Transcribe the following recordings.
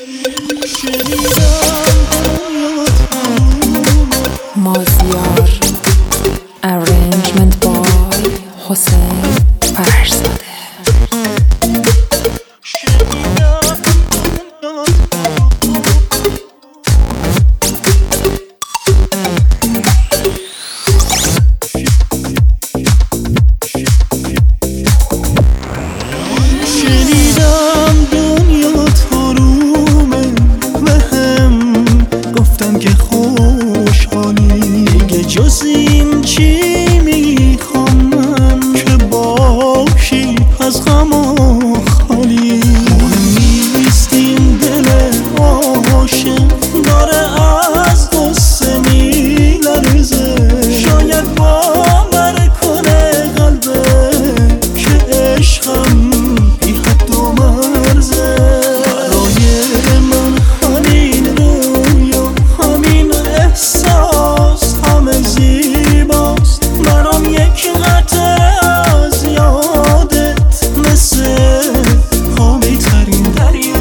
مازیار Arrangement by حسین فرزاده. شنیدم دنیا تارومه بهم گفتن که خوشحالی دیگه جز این چی میخوام من که باشی از غم و خالی. مهم نیست این دل عاشق داره از غصه میلرزه، شاید باور کنه قلبه که عشقم بی حد و مرزه. برای من همین رویا همین احساس همه زیباست، برام یک قطره از یادت مثل آبی ترین دریا.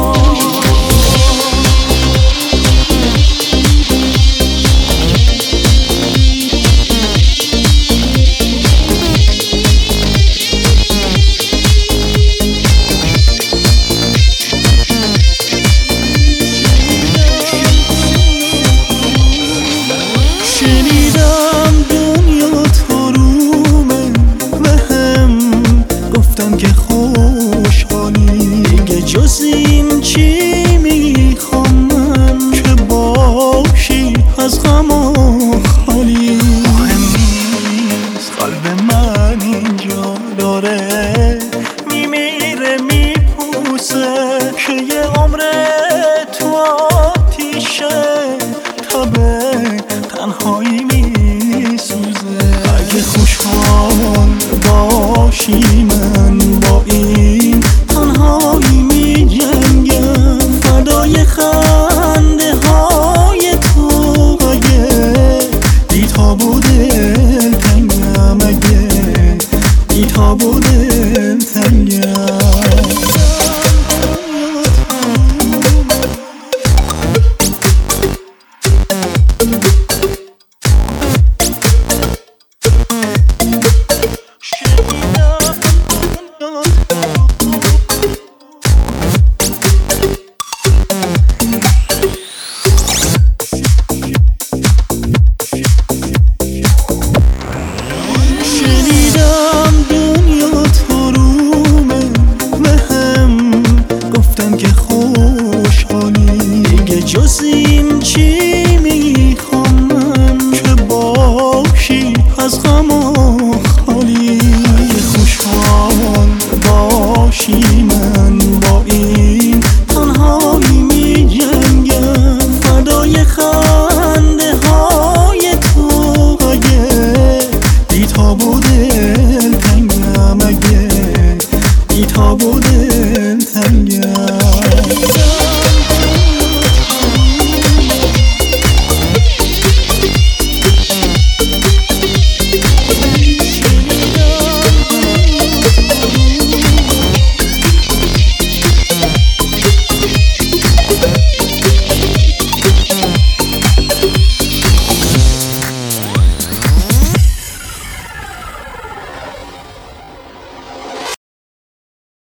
شنیدم دنیا تارومه بهم گفتن که خوشحالی دیگه جز این چی میخوام من که باشی از غم و خالی. مهم نیست قلب من اینجا داره میمیره میپوسه که یه عمر تو آتیشه تبه تنهایی میسوزه. اگه خوشحال باشی من با این تنهایی میجنگم، فدای خنده های تو اگه بیتاب و دلتنگم، اگه بیتاب و دلتنگم. شنیدم دنیا تارومه بهم گفتن که